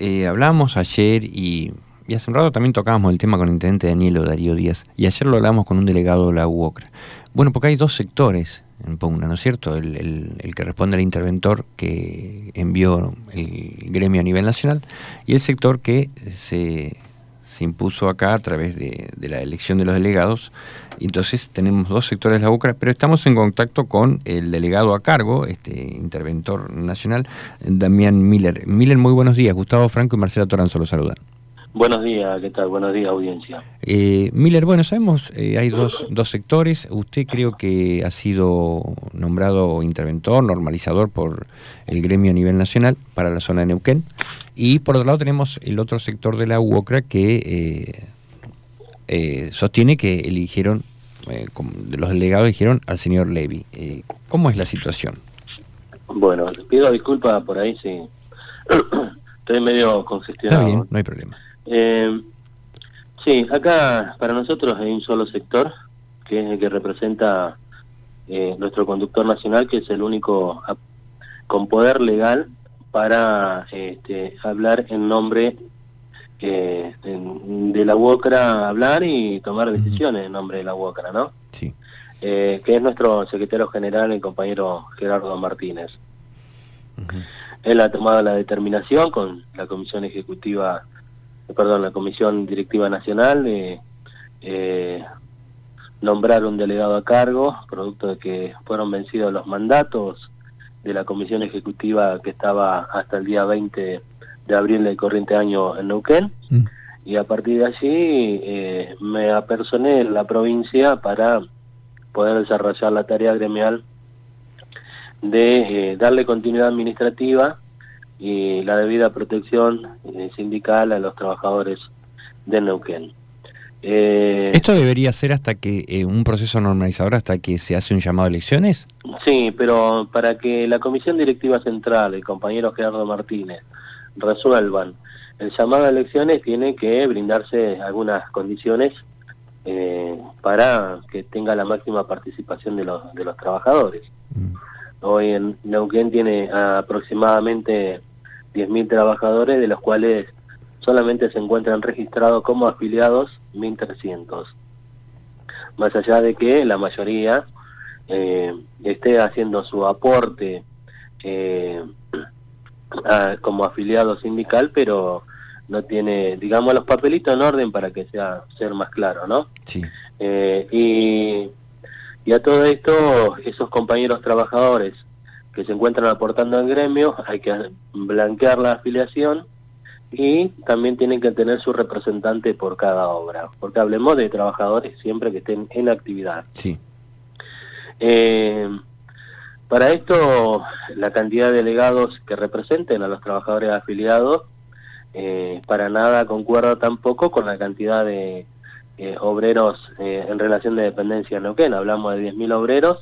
hablábamos ayer y hace un rato también tocábamos el tema con el intendente Daniel Darío Díaz, y ayer lo hablamos con un delegado de la UOCRA. Bueno, porque hay dos sectores en pugna, ¿no es cierto? El que responde al interventor que envió el gremio a nivel nacional, y el sector que se impuso acá a través de la elección de los delegados. Entonces tenemos dos sectores de la UOCRA, pero estamos en contacto con el delegado a cargo, interventor nacional, Damián Miller. Miller, muy buenos días. Gustavo Franco y Marcela Toranzo los saludan. Buenos días, ¿qué tal? Buenos días, audiencia. Miller, bueno, sabemos, hay dos sectores. Usted creo que ha sido nombrado interventor, normalizador por el gremio a nivel nacional para la zona de Neuquén. Y por otro lado tenemos el otro sector de la UOCRA que sostiene que eligieron, los delegados eligieron al señor Levy. ¿Cómo es la situación? Bueno, pido disculpas por ahí, sí. Estoy medio congestionado. Está bien, no hay problema. Sí, acá para nosotros hay un solo sector, que es el que representa nuestro conductor nacional, que es el único con poder legal para hablar en nombre de la UOCRA, hablar y tomar decisiones en nombre de la UOCRA, ¿no? Sí. Que es nuestro secretario general, el compañero Gerardo Martínez. Él ha tomado la determinación con la comisión ejecutiva, la comisión directiva nacional de nombrar un delegado a cargo, producto de que fueron vencidos los mandatos de la comisión ejecutiva que estaba hasta el día 20 de abril del corriente año en Neuquén. Y a partir de allí me apersoné en la provincia para poder desarrollar la tarea gremial de darle continuidad administrativa y la debida protección sindical a los trabajadores de Neuquén. ¿Esto debería ser hasta que un proceso normalizador, hasta que se hace un llamado a elecciones? Sí, pero para que la comisión directiva central, el compañero Gerardo Martínez, resuelvan el llamado a elecciones, tiene que brindarse algunas condiciones para que tenga la máxima participación de los trabajadores. Hoy en Neuquén tiene aproximadamente 10.000 trabajadores, de los cuales solamente se encuentran registrados como afiliados 1.300. Más allá de que la mayoría esté haciendo su aporte como afiliado sindical, pero no tiene, digamos, los papelitos en orden para que ser más claro, ¿no? Sí. Y a todo esto, esos compañeros trabajadores que se encuentran aportando al gremio, hay que blanquear la afiliación y también tienen que tener su representante por cada obra, porque hablemos de trabajadores siempre que estén en actividad. Sí. Para esto, la cantidad de delegados que representen a los trabajadores afiliados para nada concuerda tampoco con la cantidad de obreros en relación de dependencia en Neuquén. Hablamos de 10.000 obreros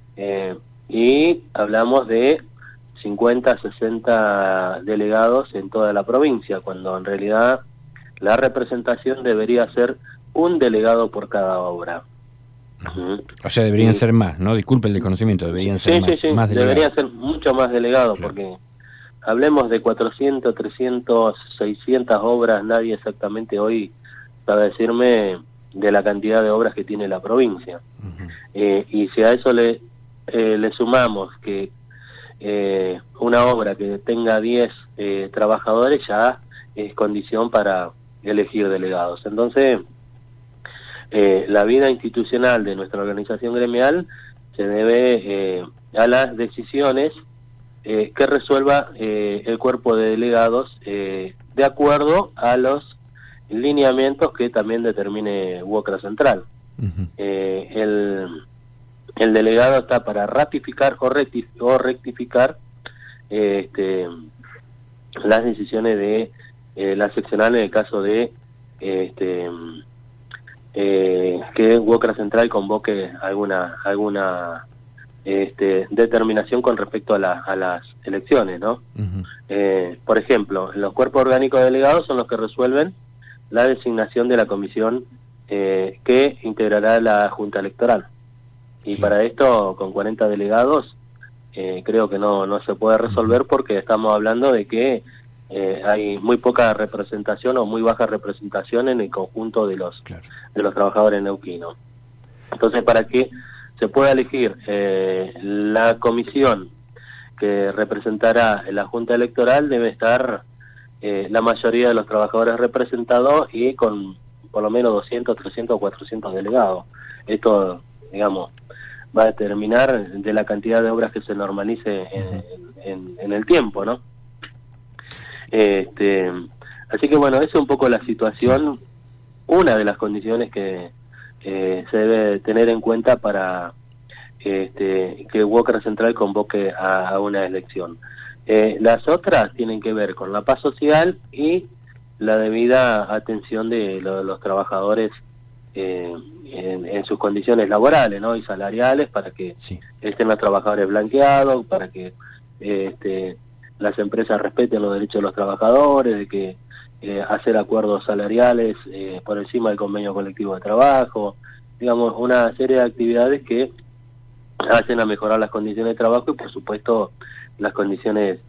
y hablamos de 50, 60 delegados en toda la provincia, cuando en realidad la representación debería ser un delegado por cada obra. O sea, deberían ser más, ¿no? Disculpe el desconocimiento, deberían ser más delegados. Deberían ser mucho más delegados, claro. Porque hablemos de 400, 300, 600 obras, nadie exactamente hoy sabe decirme de la cantidad de obras que tiene la provincia. Y si a eso le sumamos que una obra que tenga 10 trabajadores ya es condición para elegir delegados. Entonces, la vida institucional de nuestra organización gremial se debe a las decisiones que resuelva el cuerpo de delegados de acuerdo a los lineamientos que también determine UOCRA Central. El delegado está para ratificar o rectificar las decisiones de la seccional en el caso de que UOCRA Central convoque alguna determinación con respecto a las elecciones, ¿no? Por ejemplo, los cuerpos orgánicos de delegados son los que resuelven la designación de la comisión que integrará la Junta Electoral. Y para esto, con 40 delegados, creo que no se puede resolver, porque estamos hablando de que hay muy poca representación o muy baja representación en el conjunto de los trabajadores neuquinos. Entonces, para que se pueda elegir la comisión que representará en la Junta Electoral, debe estar la mayoría de los trabajadores representados y con por lo menos 200, 300 o 400 delegados. Esto, digamos, va a determinar de la cantidad de obras que se normalice en el tiempo, ¿no? Así que bueno, esa es un poco la situación, una de las condiciones que se debe tener en cuenta para que UOCRA Central convoque a una elección. Las otras tienen que ver con la paz social y la debida atención de los trabajadores en sus condiciones laborales, ¿no? Y salariales, para que estén los trabajadores blanqueados, para que las empresas respeten los derechos de los trabajadores, de que hacer acuerdos salariales por encima del convenio colectivo de trabajo, digamos, una serie de actividades que hacen a mejorar las condiciones de trabajo y por supuesto las condiciones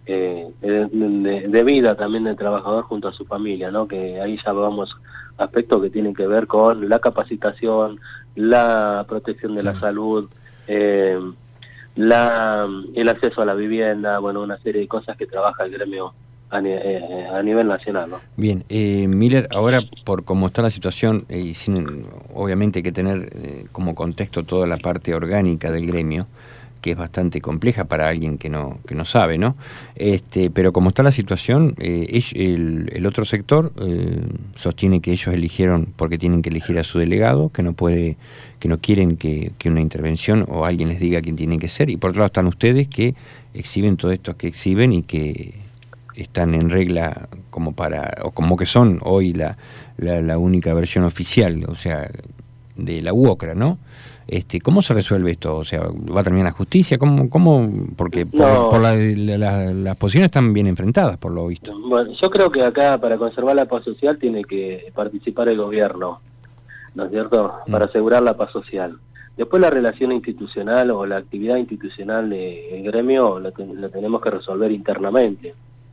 de vida también del trabajador junto a su familia, ¿no? Que ahí ya vamos aspectos que tienen que ver con la capacitación, la protección de la salud, el acceso a la vivienda, bueno, una serie de cosas que trabaja el gremio a nivel nacional, ¿no? Bien, Miller, ahora por cómo está la situación, y sin obviamente hay que tener como contexto toda la parte orgánica del gremio, que es bastante compleja para alguien que no sabe, ¿no? Pero como está la situación, el otro sector sostiene que ellos eligieron porque tienen que elegir a su delegado, que no quieren que una intervención o alguien les diga quién tiene que ser, y por otro lado están ustedes que exhiben todo esto que exhiben y que están en regla como que son hoy la única versión oficial, o sea, de la UOCRA, ¿no? ¿Cómo se resuelve esto? O sea, ¿va a terminar la justicia? ¿Cómo? Porque las posiciones están bien enfrentadas, por lo visto. Bueno, yo creo que acá, para conservar la paz social, tiene que participar el gobierno, ¿no es cierto? Para asegurar la paz social. Después la relación institucional o la actividad institucional del gremio lo tenemos que resolver internamente.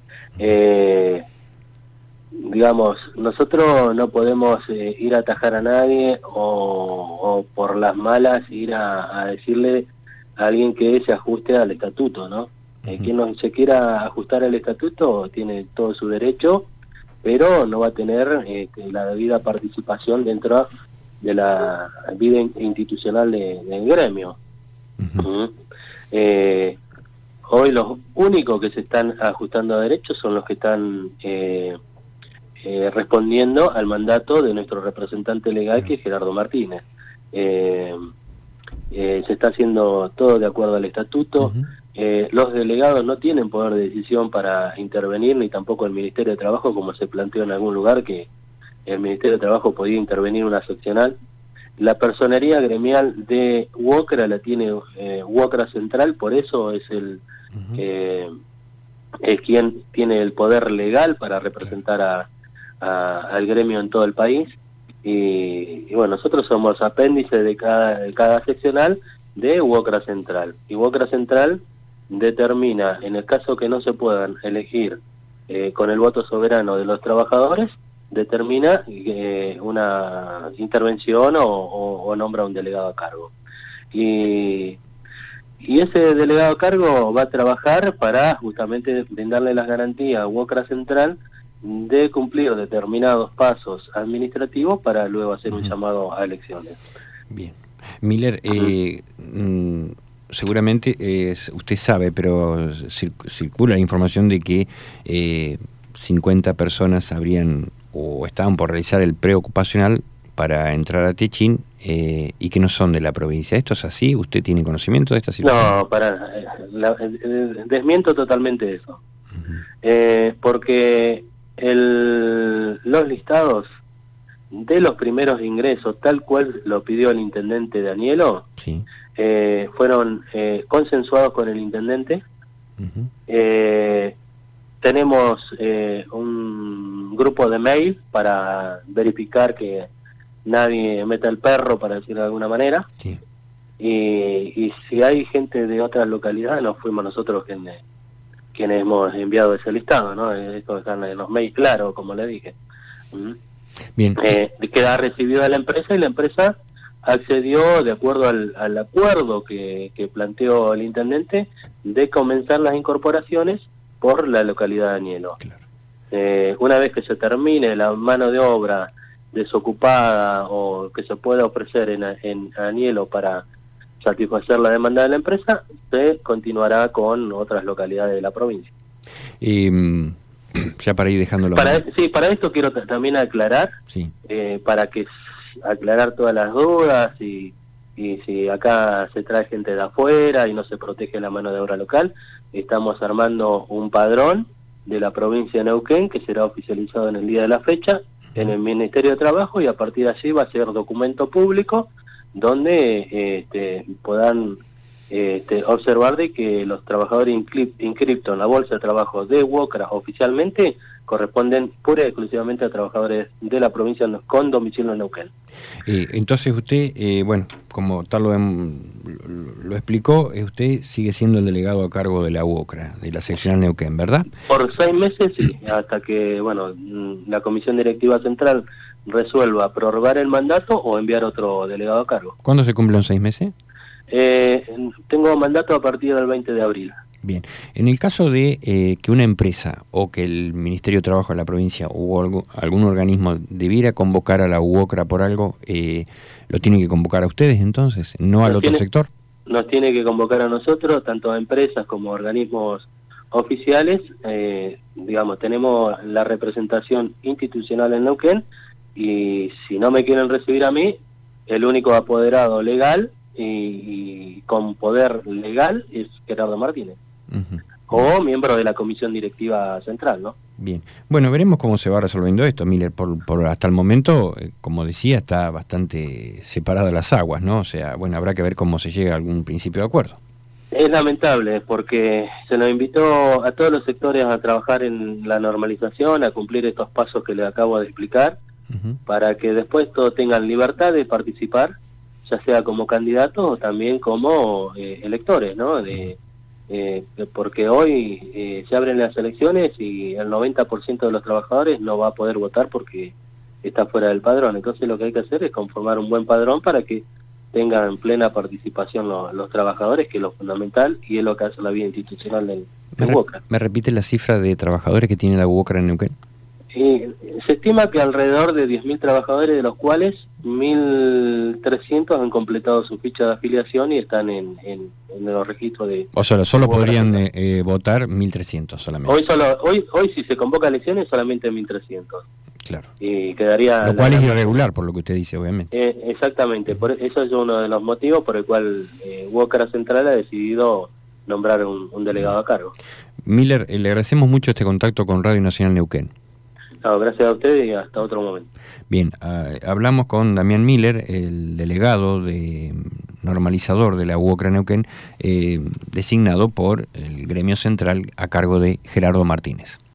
Digamos, nosotros no podemos ir a atajar a nadie o por las malas ir a decirle a alguien que se ajuste al estatuto, ¿no? Quien no se quiera ajustar al estatuto tiene todo su derecho, pero no va a tener la debida participación dentro de la vida institucional del gremio. Hoy los únicos que se están ajustando a derechos son los que están respondiendo al mandato de nuestro representante legal, que es Gerardo Martínez. Se está haciendo todo de acuerdo al estatuto. Los delegados no tienen poder de decisión para intervenir, ni tampoco el Ministerio de Trabajo, como se planteó en algún lugar, que el Ministerio de Trabajo podía intervenir una seccional. La personería gremial de UOCRA la tiene UOCRA Central, por eso es quien tiene el poder legal para representar al gremio en todo el país. Y bueno, nosotros somos apéndice de cada seccional de UOCRA Central. Y UOCRA Central determina, en el caso que no se puedan elegir con el voto soberano de los trabajadores, determina una intervención o nombra un delegado a cargo. Y ese delegado a cargo va a trabajar para justamente brindarle las garantías a UOCRA Central de cumplir determinados pasos administrativos para luego hacer un llamado a elecciones. Bien. Miller, seguramente usted sabe, pero circula la información de que 50 personas habrían o estaban por realizar el preocupacional para entrar a Techín y que no son de la provincia. ¿Esto es así? ¿Usted tiene conocimiento de esta situación? No, desmiento totalmente eso. Porque los listados de los primeros ingresos, tal cual lo pidió el intendente Danielo, fueron consensuados con el intendente. Tenemos un grupo de mail para verificar que nadie meta el perro, para decirlo de alguna manera. Y si hay gente de otras localidades, no fuimos nosotros quienes hemos enviado ese listado, ¿no? Esto está en los mails, claro, como le dije. Bien. Queda recibido a la empresa y la empresa accedió, de acuerdo al acuerdo que planteó el intendente, de comenzar las incorporaciones por la localidad de Añelo. Claro. Una vez que se termine la mano de obra desocupada o que se pueda ofrecer en Añelo para satisfacer la demanda de la empresa, se continuará con otras localidades de la provincia. Ya para ir dejándolo. Para esto quiero también aclarar, sí. Para que aclarar todas las dudas y si acá se trae gente de afuera y no se protege la mano de obra local, estamos armando un padrón de la provincia de Neuquén que será oficializado en el día de la fecha en el Ministerio de Trabajo, y a partir de allí va a ser documento público donde puedan observar de que los trabajadores inscriptos en la Bolsa de Trabajo de UOCRA oficialmente corresponden pura y exclusivamente a trabajadores de la provincia con domicilio en Neuquén. Entonces usted, bueno, como tal lo explicó, usted sigue siendo el delegado a cargo de la UOCRA, de la seccional Neuquén, ¿verdad? Por 6 meses, sí, hasta que, bueno, la Comisión Directiva Central resuelva prorrogar el mandato o enviar otro delegado a cargo. ¿Cuándo se cumplen 6 meses? Tengo mandato a partir del 20 de abril. Bien, en el caso de que una empresa o que el Ministerio de Trabajo de la provincia o algún organismo debiera convocar a la UOCRA por algo, ¿lo tiene que convocar a ustedes entonces, no al otro sector? Nos tiene que convocar a nosotros, tanto a empresas como a organismos oficiales. Digamos, tenemos la representación institucional en Neuquén, y si no me quieren recibir a mí, el único apoderado legal y con poder legal es Gerardo Martínez. O miembro de la Comisión Directiva Central, ¿no? Bien. Bueno, veremos cómo se va resolviendo esto, Miller. Por hasta el momento, como decía, está bastante separada las aguas, ¿no? O sea, bueno, habrá que ver cómo se llega a algún principio de acuerdo. Es lamentable porque se nos invitó a todos los sectores a trabajar en la normalización, a cumplir estos pasos que les acabo de explicar, para que después todos tengan libertad de participar, ya sea como candidatos o también como electores, ¿no? Porque hoy se abren las elecciones y el 90% de los trabajadores no va a poder votar porque está fuera del padrón. Entonces lo que hay que hacer es conformar un buen padrón para que tengan plena participación los trabajadores, que es lo fundamental y es lo que hace la vida institucional del UOCRA. ¿Me repite la cifra de trabajadores que tiene la UOCRA en Neuquén? Se estima que alrededor de 10.000 trabajadores, de los cuales 1.300 han completado su ficha de afiliación y están en los registros de... O sea, solo podrían votar 1.300 solamente. Hoy si se convoca elecciones, solamente 1.300. Claro. Y quedaría... Lo cual es irregular, por lo que usted dice, obviamente. Exactamente. Eso es uno de los motivos por el cual UOCRA Central ha decidido nombrar un delegado a cargo. Miller, le agradecemos mucho este contacto con Radio Nacional Neuquén. No, gracias a usted y hasta otro momento. Bien, hablamos con Damián Miller, el delegado normalizador de la UOCRA Neuquén, designado por el gremio central a cargo de Gerardo Martínez.